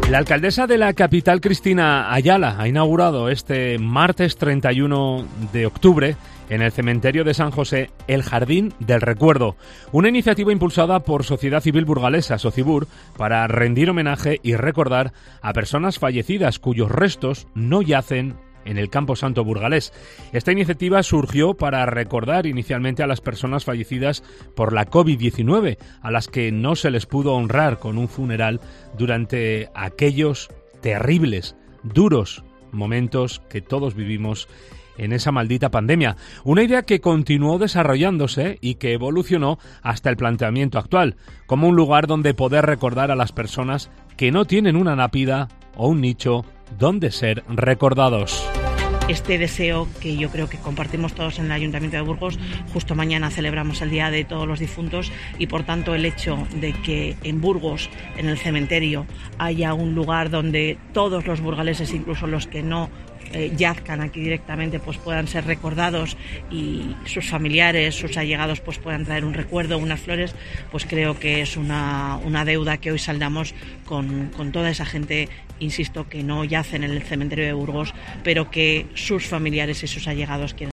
La alcaldesa de la capital, Cristina Ayala, ha inaugurado este martes 31 de octubre en el cementerio de San José el Jardín del Recuerdo, una iniciativa impulsada por Sociedad Civil Burgalesa, Socibur, para rendir homenaje y recordar a personas fallecidas cuyos restos no yacen en el Camposanto burgalés. Esta iniciativa surgió para recordar inicialmente a las personas fallecidas por la COVID-19, a las que no se les pudo honrar con un funeral durante aquellos terribles, duros momentos que todos vivimos en esa maldita pandemia. Una idea que continuó desarrollándose y que evolucionó hasta el planteamiento actual, como un lugar donde poder recordar a las personas que no tienen una lápida o un nicho donde ser recordados. Este deseo que yo creo que compartimos todos en el Ayuntamiento de Burgos. Justo mañana celebramos el Día de Todos los Difuntos y por tanto el hecho de que en Burgos, en el cementerio, haya un lugar donde todos los burgaleses, incluso los que no yazcan aquí directamente, pues puedan ser recordados y sus familiares, sus allegados pues puedan traer un recuerdo, unas flores, pues creo que es una deuda que hoy saldamos con toda esa gente, insisto, que no yacen en el cementerio de Burgos, pero que sus familiares y sus allegados quieren.